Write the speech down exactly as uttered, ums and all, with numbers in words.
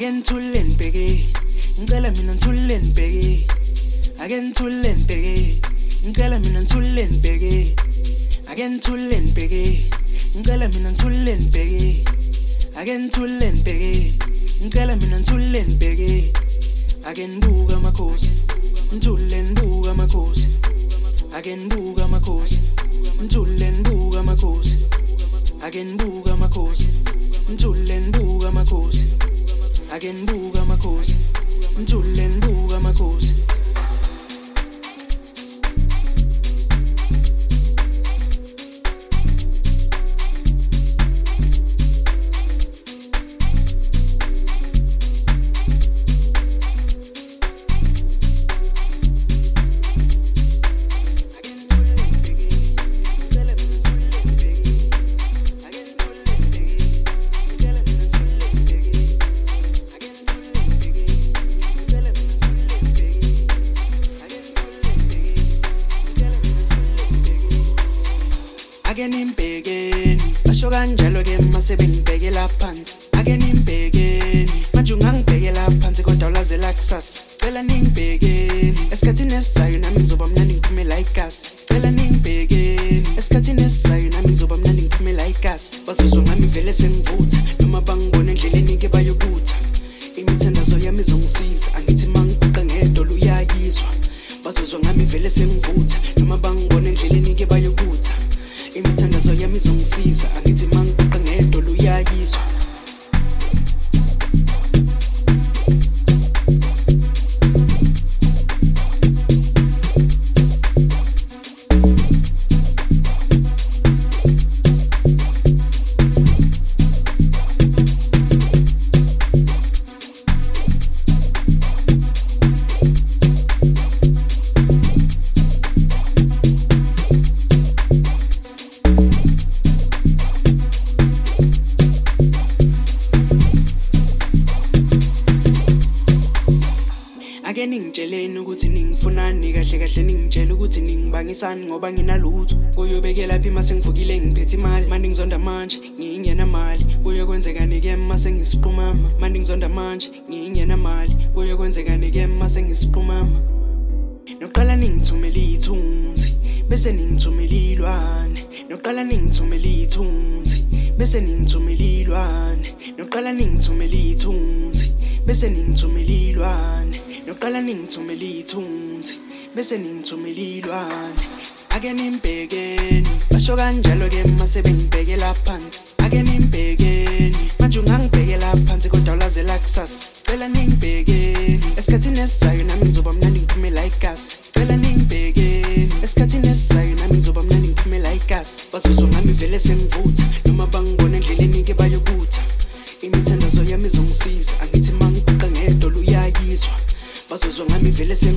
ake ngithule nibheke ngicela mina ngithule nibheke ake ngithule nibheke ngicela mina ngithule nibheke ake ngithule nibheke ngicela mina ngithule nibheke ake ngithule nibheke ngicela mina ngithule nibheke ake nibuka amakhosi ngithule nibuka amakhosi ake nibuka amakhosi ngithule nibuka amakhosi ake nibuka amakhosi ngithule nibuka amakhosi ake nibuka amakhosi ngithule nibuka amakhosi ake nimbhekeni basho kanjalo ke mase bengibhekela phansi ake nimbhekeni manje ungangibhekela phansi kodwa ulazela kusasa cela ningibhekeni esikhathini esizayo nami ngizoba mnandi ngiphumela igasi cela ningibhekeni esikhathini esizayo nami ngizoba mnandi ngiphumela igasi bazozwa ngami vele sengivutha noma bangibona endleleni ke bayokutha imithandazo yami izongisiza angithi mangiqoqa ngedolo uyayizwa bazozwa ngami vele sengivutha noma bangibona endleleni ke bayokutha imithandazo yami izongisiza angithi mangiqoqa ngedolo uyayizwa ake ningitsheleni ukuthi ningifunani kahle kahle ningitshela ukuthi ningibangisani ngoba nginalutho kuyobekela phi mase ngivukile ngiphethe imali manje ngizonda manje ngingena mali kuyokwenzeka nike mase ngisiqhumama manje ngizonda manje ngingena mali kuyokwenzeka nike mase ngisiqhumama noqala ningithumela ithunzi bese ningithumela ilwane noqala ningithumela ithunzi bese ningithumela ilwane noqala ningithumela ithunzi bese ningithumela ilwane noqala ningithumela ithunzi bese ningithumela ilwane ake nimbhekeni basho kanjalo ke mase bengibhekela phansi ake nimbhekeni manje ungangibhekela phansi kodwa ulazela kusasa cela ningibhekeni esikhathini esizayo nami ngizoba mnandi ngiphumela igasi cela ningibhekeni esikhathini esizayo nami ngizoba mnandi ngiphumela igasi bazozwa ngami vele sengivutha noma bangibona endleleni ke bayokutha imithandazo yami izongisiza angithi mangiqoqa ngedolo uyayizwa bazozwa ngami vele